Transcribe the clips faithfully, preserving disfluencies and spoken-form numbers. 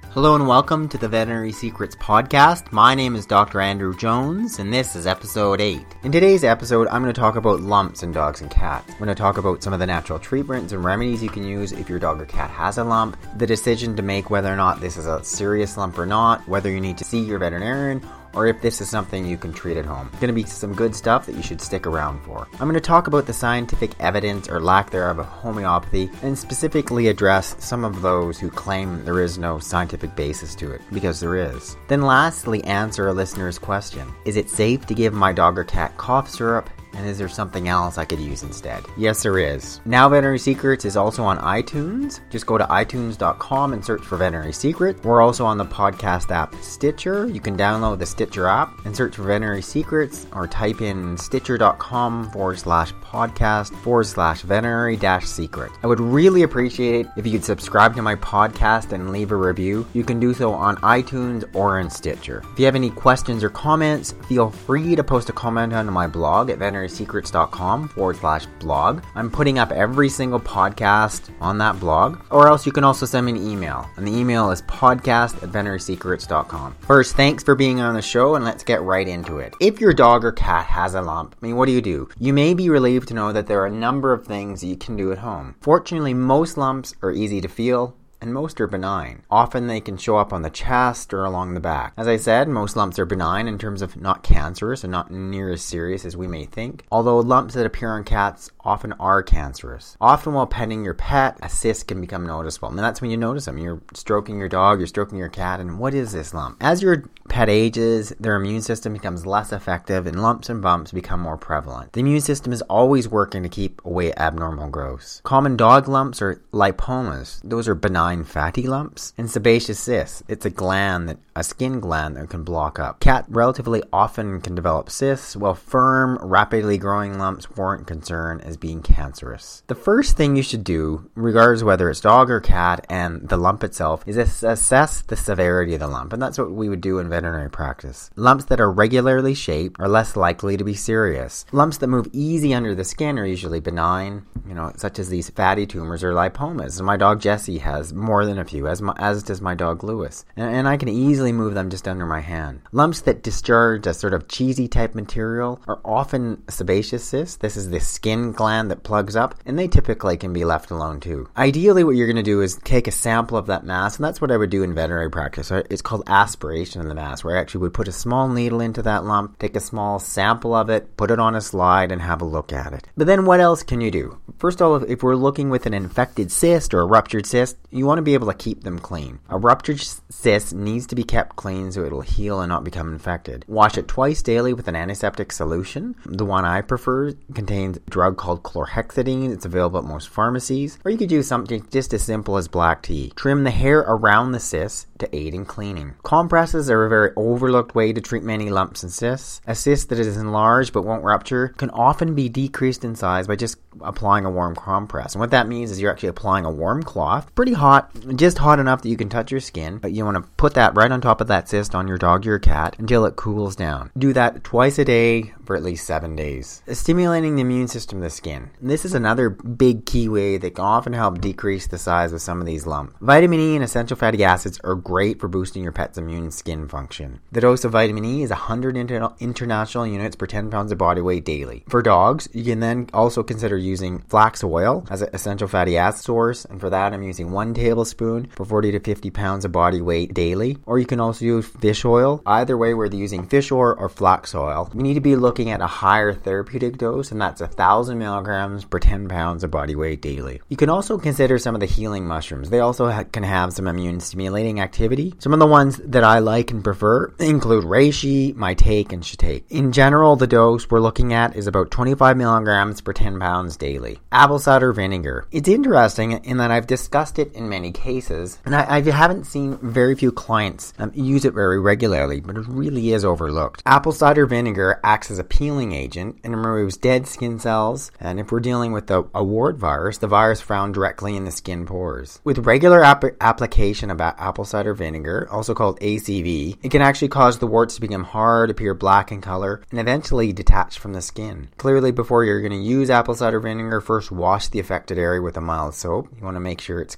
Hello and welcome to the Veterinary Secrets Podcast. My name is Doctor Andrew Jones and this is episode eight. In today's episode, I'm going to talk about lumps in dogs and cats. I'm going to talk about some of the natural treatments and remedies you can use if your dog or cat has a lump, the decision to make whether or not this is a serious lump or not, whether you need to see your veterinarian, or if this is something you can treat at home. It's going to be some good stuff that you should stick around for. I'm going to talk about the scientific evidence or lack thereof of homeopathy and specifically address some of those who claim there is no scientific basis to it, because there is. Then lastly, answer a listener's question. Is it safe to give my dog or cat cough syrup? And is there something else I could use instead? Yes, there is. Now Veterinary Secrets is also on iTunes. Just go to i tunes dot com and search for Veterinary Secret. We're also on the podcast app Stitcher. You can download the Stitcher app and search for Veterinary Secrets or type in stitcher.com forward slash podcast forward slash veterinary dash secret. I would really appreciate it if you could subscribe to my podcast and leave a review. You can do so on iTunes or in Stitcher. If you have any questions or comments, feel free to post a comment on my blog at veterinary secrets.com forward slash blog. I'm putting up every single podcast on that blog, or else you can also send me an email, and the email is podcast at veterinary secrets dot com. First, thanks for being on the show, and let's get right into it. If your dog or cat has a lump, I mean, what do you do? You may be relieved to know that there are a number of things you can do at home. Fortunately, most lumps are easy to feel, and most are benign. Often they can show up on the chest or along the back. As I said, most lumps are benign in terms of not cancerous and not near as serious as we may think, although lumps that appear on cats often are cancerous. Often while petting your pet, a cyst can become noticeable, and that's when you notice them. You're stroking your dog, you're stroking your cat, and what is this lump? As your pet ages, their immune system becomes less effective and lumps and bumps become more prevalent. The immune system is always working to keep away abnormal growths. Common dog lumps are lipomas. Those are benign fatty lumps, and sebaceous cysts. It's a gland that a skin gland that can block up. Cat relatively often can develop cysts, while firm, rapidly growing lumps warrant concern as being cancerous. The first thing you should do, regardless of whether it's dog or cat and the lump itself, is assess the severity of the lump, and that's what we would do in veterinary practice. Lumps that are regularly shaped are less likely to be serious. Lumps that move easy under the skin are usually benign, you know, such as these fatty tumors or lipomas. My dog Jessie has more than a few, as my, as does my dog Lewis, and, and I can easily move them just under my hand. Lumps that discharge a sort of cheesy type material are often sebaceous cysts. This is the skin gland that plugs up, and they typically can be left alone too. Ideally, what you're going to do is take a sample of that mass, and that's what I would do in veterinary practice. It's called aspiration of the mass, where I actually would put a small needle into that lump, take a small sample of it, put it on a slide, and have a look at it. But then what else can you do? First of all, if we're looking with an infected cyst or a ruptured cyst, you want to be able to keep them clean. A ruptured cyst needs to be kept clean so it'll heal and not become infected. Wash it twice daily with an antiseptic solution. The one I prefer contains a drug called chlorhexidine. It's available at most pharmacies. Or you could use something just as simple as black tea. Trim the hair around the cyst to aid in cleaning. Compresses are a very overlooked way to treat many lumps and cysts. A cyst that is enlarged but won't rupture can often be decreased in size by just applying a warm compress. And what that means is you're actually applying a warm cloth, pretty hot, just hot enough that you can touch your skin, but you want to put that right on top of that cyst on your dog or your cat until it cools down. Do that twice a day for at least seven days. Stimulating the immune system of the skin. This is another big key way that can often help decrease the size of some of these lumps. Vitamin E and essential fatty acids are great for boosting your pet's immune skin function. The dose of vitamin E is one hundred inter- international units per ten pounds of body weight daily. For dogs, you can then also consider using flax oil as an essential fatty acid source, and for that I'm using one tablespoon for forty to fifty pounds of body weight daily. Or you can also use fish oil. Either way, whether using fish oil or flax oil, we need to be looking at a higher therapeutic dose, and that's one thousand milligrams per ten pounds of body weight daily. You can also consider some of the healing mushrooms. They also ha- can have some immune stimulating activity. Some of the ones that I like and prefer include reishi, maitake, and shiitake. In general, the dose we're looking at is about twenty-five milligrams per ten pounds daily. Apple cider vinegar. It's interesting in that I've discussed it in many cases, and I, I haven't seen very few clients um, use it very regularly, but it really is overlooked. Apple cider vinegar acts as a peeling agent and removes dead skin cells, and if we're dealing with the, a wart virus, the virus found directly in the skin pores. With regular ap- application of apple cider vinegar, also called A C V, it can actually cause the warts to become hard, appear black in color, and eventually detach from the skin. Clearly, before you're going to use apple cider vinegar, first wash the affected area with a mild soap. You want to make sure it's clean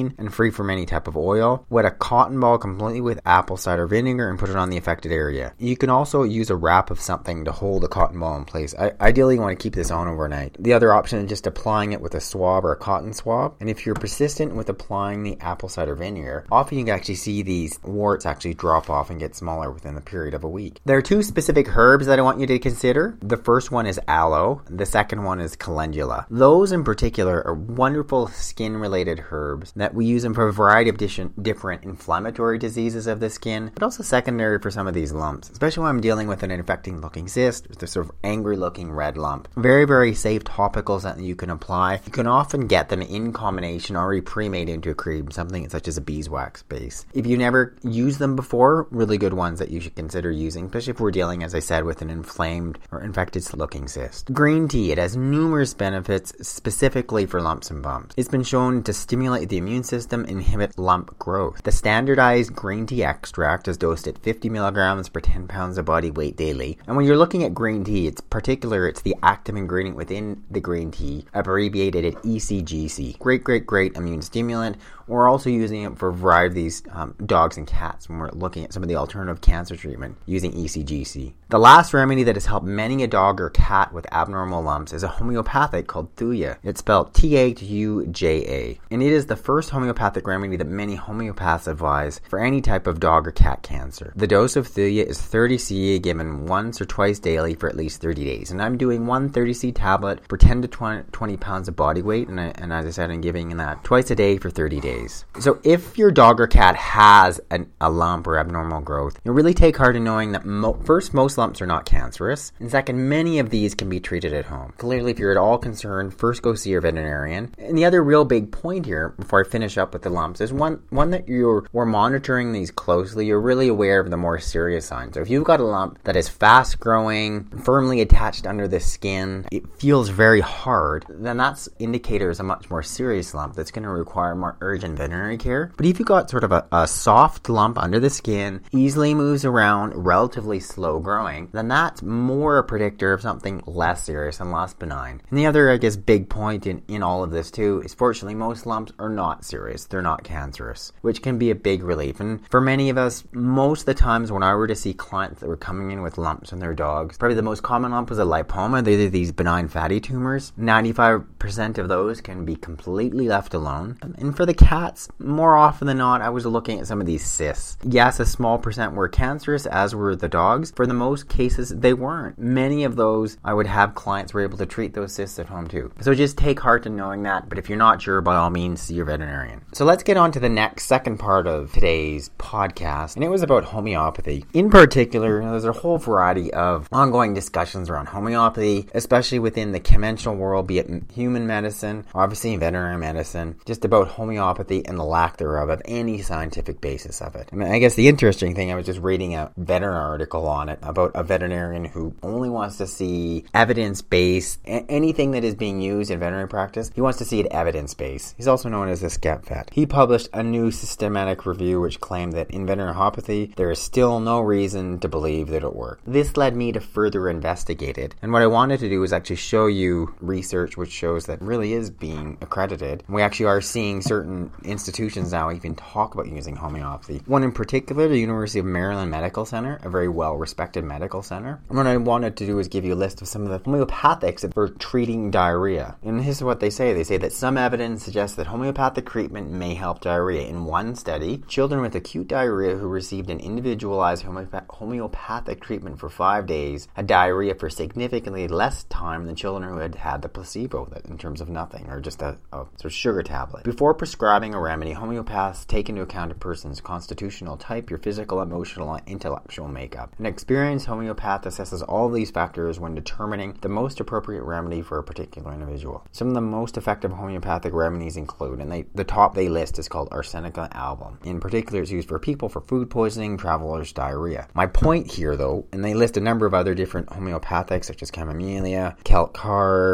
clean and free from any type of oil. Wet a cotton ball completely with apple cider vinegar and put it on the affected area. You can also use a wrap of something to hold the cotton ball in place. I, ideally, you want to keep this on overnight. The other option is just applying it with a swab or a cotton swab. And if you're persistent with applying the apple cider vinegar, often you can actually see these warts actually drop off and get smaller within the period of a week. There are two specific herbs that I want you to consider. The first one is aloe. The second one is calendula. Those in particular are wonderful skin-related herbs that we use them for a variety of different inflammatory diseases of the skin, but also secondary for some of these lumps, especially when I'm dealing with an infecting-looking cyst or the sort of angry-looking red lump. Very, very safe topicals that you can apply. You can often get them in combination already pre-made into a cream, something such as a beeswax base. If you never used them before, really good ones that you should consider using, especially if we're dealing, as I said, with an inflamed or infected-looking cyst. Green tea, it has numerous benefits specifically for lumps and bumps. It's been shown to stimulate the immune system, inhibit lump growth. The standardized green tea extract is dosed at fifty milligrams per ten pounds of body weight daily. And when you're looking at green tea, it's particular, it's the active ingredient within the green tea, abbreviated at E C G C. Great, great, great immune stimulant. We're also using it for a variety of these um, dogs and cats when we're looking at some of the alternative cancer treatment using E C G C. The last remedy that has helped many a dog or cat with abnormal lumps is a homeopathic called Thuja. It's spelled T H U J A. And it is the first homeopathic remedy that many homeopaths advise for any type of dog or cat cancer. The dose of Thuja is thirty C given once or twice daily for at least thirty days. And I'm doing one thirty C tablet for ten to twenty pounds of body weight. And, I, and as I said, I'm giving that twice a day for thirty days. So if your dog or cat has an, a lump or abnormal growth, you really take heart in knowing that mo- first, most lumps are not cancerous, and second, many of these can be treated at home. Clearly, if you're at all concerned, first go see your veterinarian. And the other real big point here, before I finish up with the lumps, is one one that you're we're monitoring these closely. You're really aware of the more serious signs. So if you've got a lump that is fast growing, firmly attached under the skin, it feels very hard, then that's indicators a much more serious lump that's going to require more urgent veterinary care. But if you've got sort of a, a soft lump under the skin, easily moves around, relatively slow growing, then that's more a predictor of something less serious and less benign. And the other, I guess, big point in, in all of this too is fortunately most lumps are not serious. They're not cancerous, which can be a big relief. And for many of us, most of the times when I were to see clients that were coming in with lumps in their dogs, probably the most common lump was a lipoma. They're these benign fatty tumors. ninety-five percent of those can be completely left alone. And for the cats, more often than not, I was looking at some of these cysts. Yes, a small percent were cancerous, as were the dogs. For the most cases, they weren't. Many of those, I would have clients were able to treat those cysts at home too. So just take heart in knowing that, but if you're not sure, by all means, see your veterinarian. So let's get on to the next, second part of today's podcast, and it was about homeopathy. In particular, you know, there's a whole variety of ongoing discussions around homeopathy, especially within the conventional world, be it human medicine, obviously veterinary medicine, just about homeopathy and the lack thereof of any scientific basis of it. I mean, I guess the interesting thing, I was just reading a veterinary article on it about a veterinarian who only wants to see evidence-based, anything that is being used in veterinary practice, he wants to see it evidence-based. He's also known as a skep vet. He published a new systematic review which claimed that in veterinary homeopathy, there is still no reason to believe that it worked. This led me to further investigate it, and what I wanted to do was actually show you research which shows that really is being accredited. We actually are seeing certain institutions now even talk about using homeopathy. One in particular, the University of Maryland Medical Center, a very well-respected medical center. And what I wanted to do is give you a list of some of the homeopathics for treating diarrhea. And this is what they say. They say that some evidence suggests that homeopathic treatment may help diarrhea. In one study, children with acute diarrhea who received an individualized homeopath- homeopathic treatment for five days had diarrhea for significantly less time than children who had had the placebo, in terms of nothing, or just a, a sort of sugar tablet. Before prescribing a remedy, homeopaths take into account a person's constitutional type, your physical, emotional, and intellectual makeup. An experienced homeopath assesses all of these factors when determining the most appropriate remedy for a particular individual. Some of the most effective homeopathic remedies include, and they, the top they list is called Arsenica album. In particular, it's used for people for food poisoning, travelers, diarrhea. My point here, though, and they list a number of other different homeopathics such as chamomilla, kelp carb,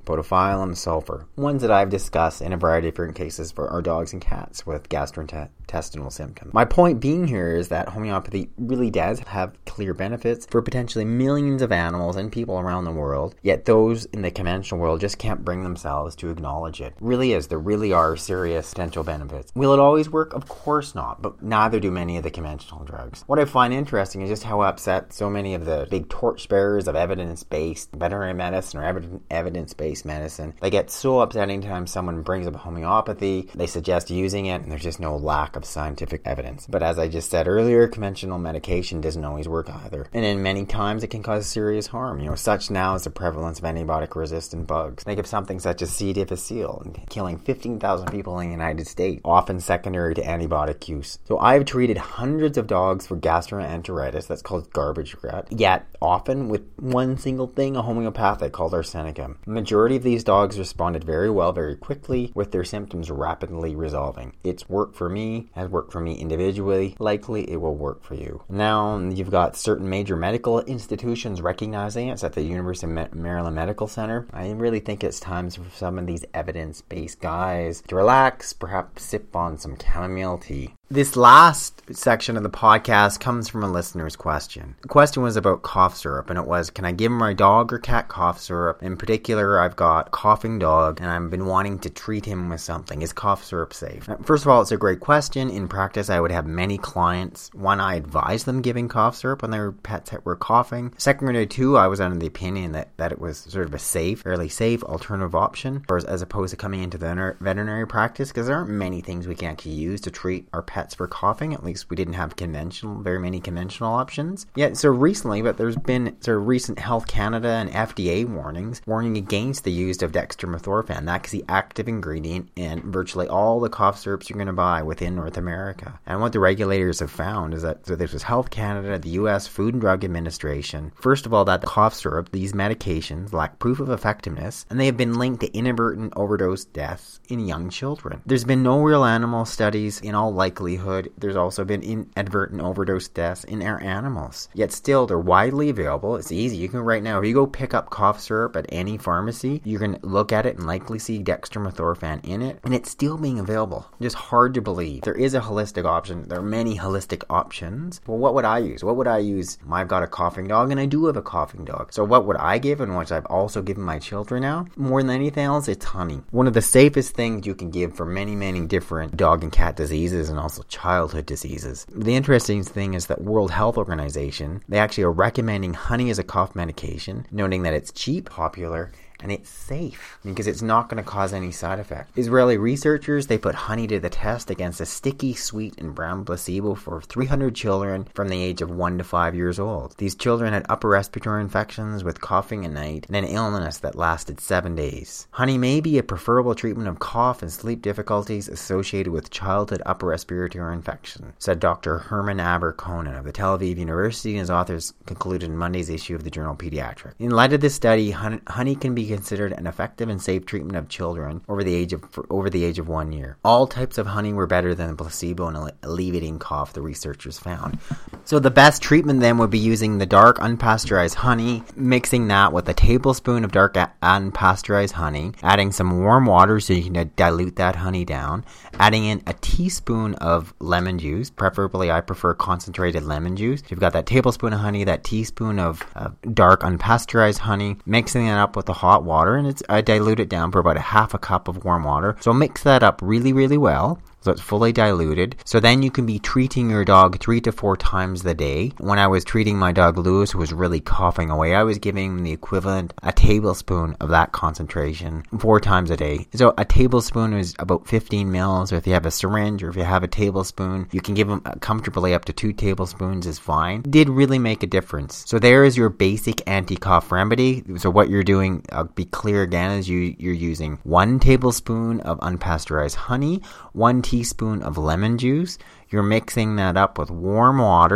podophyllum, sulfur. Ones that I've discussed in a variety of different cases for our dogs and cats with gastrointestinal symptoms. My point being here is that homeopathy really does have clear benefits for potentially millions of animals and people around the world, yet those in the conventional world just can't bring themselves to acknowledge it. It really is. There really are serious potential benefits. Will it always work? Of course not, but neither do many of the conventional drugs. What I find interesting is just how upset so many of the big torchbearers of evidence-based veterinary medicine or ev- evidence-based medicine, they get so upset anytime someone brings up homeopathy, they suggest using it, and there's just no lack of scientific evidence. But as I just said earlier, conventional medication doesn't always work either. And in many times it can cause serious harm. You know, such now is the prevalence of antibiotic-resistant bugs. Think of something such as C. difficile, killing fifteen thousand people in the United States, often secondary to antibiotic use. So I've treated hundreds of dogs for gastroenteritis, that's called garbage gut, yet often with one single thing, a homeopathic called arsenicum. The majority of these dogs responded very well, very quickly, with their symptoms rapidly resolving. It's worked for me, has worked for me individually, likely it will work for you. Now, you've got certain major medical institutions recognizing it. It's at the University of Maryland Medical Center. I really think it's time for some of these evidence-based guys to relax, perhaps sip on some chamomile tea. This last section of the podcast comes from a listener's question. The question was about cough syrup, and it was, can I give my dog or cat cough syrup? In particular, I've got a coughing dog, and I've been wanting to treat him with something. Is cough syrup safe? Now, first of all, it's a great question. In practice, I would have many clients. One, I advise them giving cough syrup when their pets were coughing. Secondly, two, I was under the opinion that, that it was sort of a safe, fairly safe alternative option, as, as opposed to coming into the veterinary practice, because there aren't many things we can actually use to treat our pets for coughing. At least we didn't have conventional, very many conventional options. Yet, so recently, but there's been sort of recent Health Canada and F D A warnings warning against the use of dextromethorphan. That's the active ingredient in virtually all the cough syrups you're going to buy within North America. And what the regulators have found is that, so this was Health Canada, the U S Food and Drug Administration, first of all, that the cough syrup, these medications, lack proof of effectiveness, and they have been linked to inadvertent overdose deaths in young children. There's been no real animal studies. In all likelihood, there's also been inadvertent overdose deaths in our animals. Yet still, they're widely available. It's easy. You can right now, if you go pick up cough syrup at any pharmacy, you're going to look at it and likely see dextromethorphan in it, and it's still being available. Just hard to believe. There is a holistic option. There are many holistic options. Well, what would I use? What would I use? I've got a coughing dog, and I do have a coughing dog. So what would I give, and which I've also given my children now? More than anything else, it's honey. One of the safest things you can give for many, many different dog and cat diseases and also childhood diseases. The interesting thing is that World Health Organization, they actually are recommending honey as a cough medication, noting that it's cheap, popular, and it's safe because it's not going to cause any side effect. Israeli researchers, they put honey to the test against a sticky, sweet, and brown placebo for three hundred children from the age of one to five years old. These children had upper respiratory infections with coughing at night and an illness that lasted seven days. Honey may be a preferable treatment of cough and sleep difficulties associated with childhood upper respiratory infection, said Doctor Herman Aber-Conan of the Tel Aviv University, and his authors concluded in Monday's issue of the journal Pediatric. In light of this study, honey can be considered an effective and safe treatment of children over the age of over the age of one year. All types of honey were better than the placebo in alleviating cough, the researchers found. So the best treatment then would be using the dark unpasteurized honey, mixing that with a tablespoon of dark unpasteurized honey, adding some warm water so you can dilute that honey down, adding in a teaspoon of lemon juice, preferably I prefer concentrated lemon juice. You've got that tablespoon of honey, that teaspoon of uh, dark unpasteurized honey, mixing it up with the hot water, and it's I dilute it down for about a half a cup of warm water. So mix that up really, really well. So it's fully diluted. So then you can be treating your dog three to four times a day. When I was treating my dog Lewis, who was really coughing away, I was giving him the equivalent, a tablespoon of that concentration four times a day. So a tablespoon is about fifteen mils, or if you have a syringe, or if you have a tablespoon, you can give them comfortably up to two tablespoons is fine. It did really make a difference. So there is your basic anti-cough remedy. So what you're doing, I'll be clear again, is you, you're using one tablespoon of unpasteurized honey, one teaspoon of lemon juice. You're mixing that up with warm water,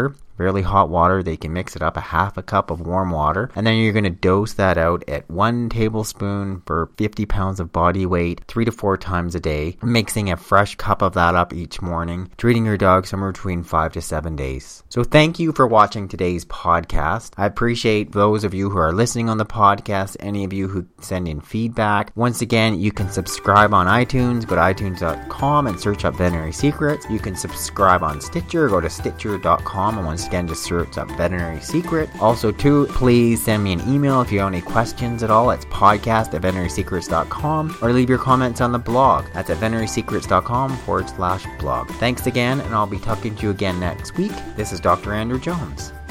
fairly hot water. They can mix it up a half a cup of warm water, and then you're going to dose that out at one tablespoon per fifty pounds of body weight, three to four times a day, mixing a fresh cup of that up each morning, treating your dog somewhere between five to seven days. So thank you for watching today's podcast. I appreciate those of you who are listening on the podcast, any of you who send in feedback. Once again, you can subscribe on iTunes. Go to i tunes dot com and search up Veterinary Secrets. You can subscribe on Stitcher. Go to stitcher dot com and once again just search up Veterinary Secret. Also too, please send me an email if you have any questions at all. It's podcast at veterinary secrets dot com, or leave your comments on the blog. That's at veterinary secrets dot com forward slash blog. Thanks again, and I'll be talking to you again next week. This is Doctor Andrew Jones.